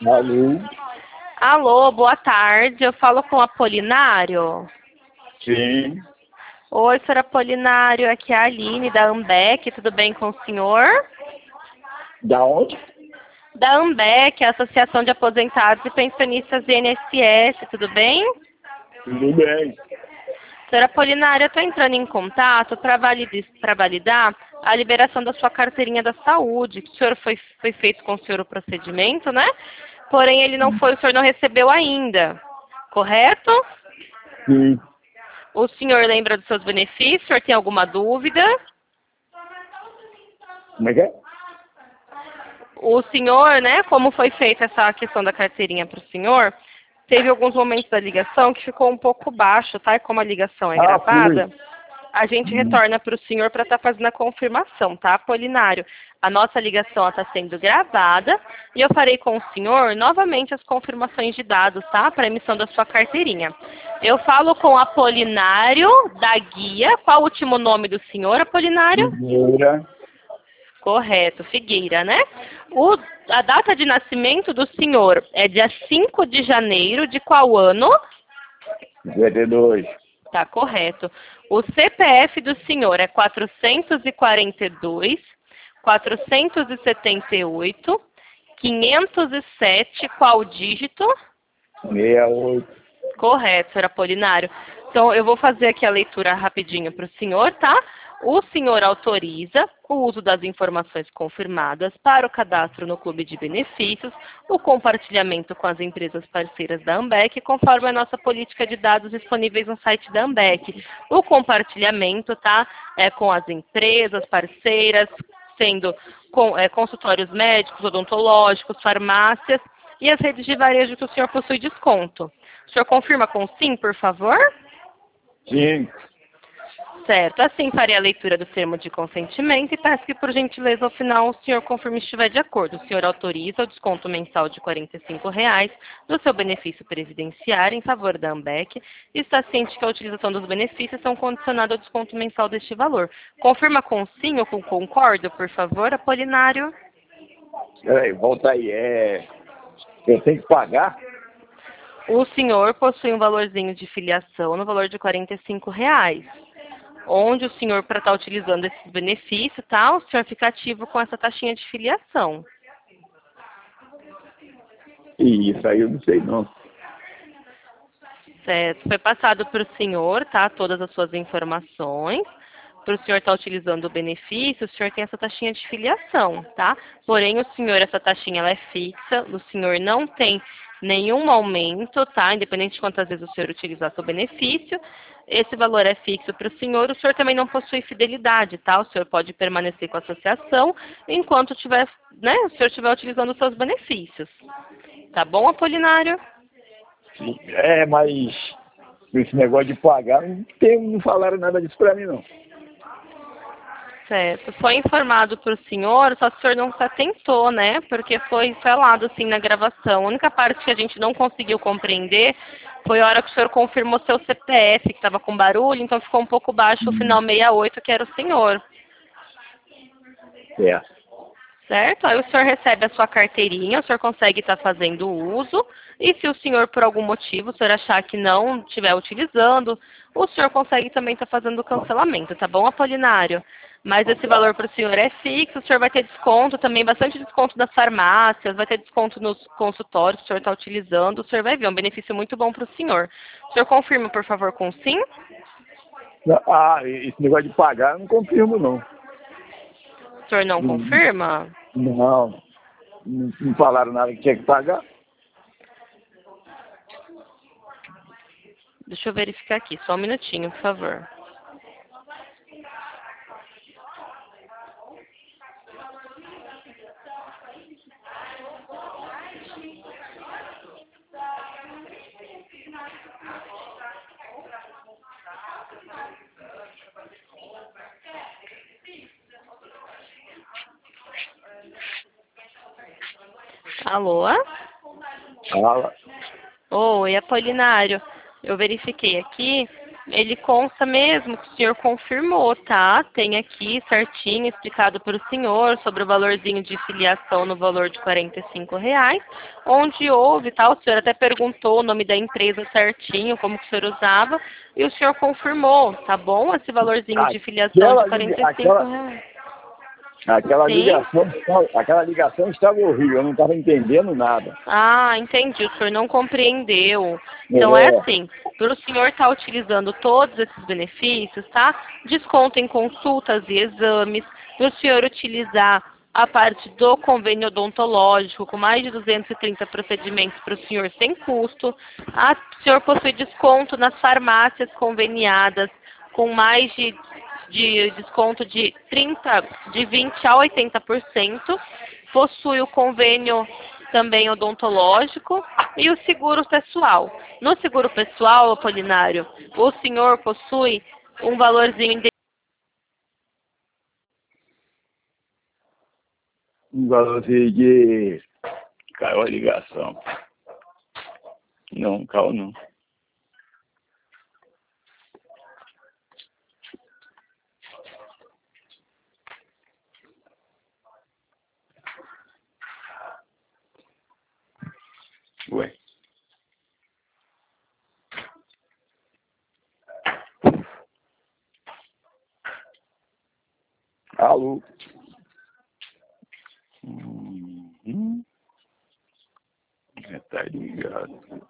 Alô? Alô, boa tarde. Eu falo com o Apolinário. Sim. Oi, senhor Apolinário. Aqui é a Aline, da Ambec. Tudo bem com o senhor? Da onde? Da Ambec, a Associação de Aposentados e Pensionistas do INSS. Tudo bem? Tudo bem. Senhor Apolinário, eu estou entrando em contato para validar a liberação da sua carteirinha da saúde. Que o senhor foi feito com o senhor o procedimento, né? Porém, o senhor não recebeu ainda. Correto? Sim. O senhor lembra dos seus benefícios? O senhor tem alguma dúvida? Como é que é? O senhor, né, como foi feita essa questão da carteirinha para o senhor, teve alguns momentos da ligação que ficou um pouco baixo, tá? E como a ligação é gravada, Fui. a gente retorna para o senhor para estar fazendo a confirmação, tá, Apolinário? A nossa ligação está sendo gravada e eu farei com o senhor novamente as confirmações de dados, tá? Para a emissão da sua carteirinha. Eu falo com o Apolinário da Guia. Qual o último nome do senhor, Apolinário? Figueira. Correto, Figueira, né? A data de nascimento do senhor é dia 5 de janeiro de qual ano? 52. Tá correto. O CPF do senhor é 442, 478, 507, qual dígito? 68. Correto, senhor Apolinário. Então, eu vou fazer aqui a leitura rapidinho para o senhor, tá? O senhor autoriza o uso das informações confirmadas para o cadastro no Clube de Benefícios, o compartilhamento com as empresas parceiras da Ambec, conforme a nossa política de dados disponíveis no site da Ambec. O compartilhamento, tá? É com as empresas parceiras, sendo consultórios médicos, odontológicos, farmácias e as redes de varejo que o senhor possui desconto. O senhor confirma com sim, por favor? Sim. Certo. Assim farei a leitura do termo de consentimento e peço que, por gentileza, ao final, o senhor confirme se estiver de acordo. O senhor autoriza o desconto mensal de R$ 45 do seu benefício previdenciário em favor da Ambec e está ciente que a utilização dos benefícios são condicionada ao desconto mensal deste valor. Confirma com sim ou com concordo, por favor, Apolinário? Peraí, volta aí. Eu tenho que pagar? O senhor possui um valorzinho de filiação no valor de R$ 45, onde o senhor, para estar utilizando esse benefício, tá? O senhor fica ativo com essa taxinha de filiação. Isso aí eu não sei não. Certo. Foi passado para o senhor, tá? Todas as suas informações. Para o senhor estar utilizando o benefício, o senhor tem essa taxinha de filiação, tá? Porém, o senhor, essa taxinha ela é fixa, o senhor não tem nenhum aumento, tá? Independente de quantas vezes o senhor utilizar seu benefício, esse valor é fixo para o senhor também não possui fidelidade, tá? O senhor pode permanecer com a associação enquanto tiver, né, o senhor estiver utilizando os seus benefícios. Tá bom, Apolinário? Mas esse negócio de pagar, não falaram nada disso pra mim, não. Certo. Foi informado para o senhor, só que o senhor não se atentou, né? Porque foi falado assim na gravação. A única parte que a gente não conseguiu compreender foi a hora que o senhor confirmou seu CPF, que estava com barulho, então ficou um pouco baixo o final 68, que era o senhor. É. Certo? Aí o senhor recebe a sua carteirinha, o senhor consegue estar fazendo uso, e se o senhor, por algum motivo, o senhor achar que não estiver utilizando, o senhor consegue também estar fazendo o cancelamento, tá bom, Apolinário? Mas esse valor para o senhor é fixo, o senhor vai ter desconto também, bastante desconto das farmácias, vai ter desconto nos consultórios que o senhor está utilizando, o senhor vai ver, é um benefício muito bom para o senhor. O senhor confirma, por favor, com sim? Esse negócio de pagar eu não confirmo, não. O senhor não confirma? Não falaram nada que tinha que pagar. Deixa eu verificar aqui, só um minutinho, por favor. Alô? Fala. Oi, Apolinário. Eu verifiquei aqui ele consta mesmo que o senhor confirmou, tá? Tem aqui certinho explicado para o senhor sobre o valorzinho de filiação no valor de R$ 45, onde houve, tá? O senhor até perguntou o nome da empresa certinho, como que o senhor usava, e o senhor confirmou, tá bom? Esse valorzinho de filiação de R$ 45. Sim. Aquela ligação estava horrível, eu não estava entendendo nada. Ah, entendi. O senhor não compreendeu. Então é assim, para o senhor estar utilizando todos esses benefícios, tá? Desconto em consultas e exames, para o senhor utilizar a parte do convênio odontológico, com mais de 230 procedimentos para o senhor sem custo. O senhor possui desconto nas farmácias conveniadas, com mais de desconto de 20 a 80%. Possui o convênio também odontológico e o seguro pessoal. No seguro pessoal, Apolinário, o senhor possui um valorzinho de... Um valorzinho de... Caiu a ligação. Não, caiu não. Ué. Alô? Tá ligado.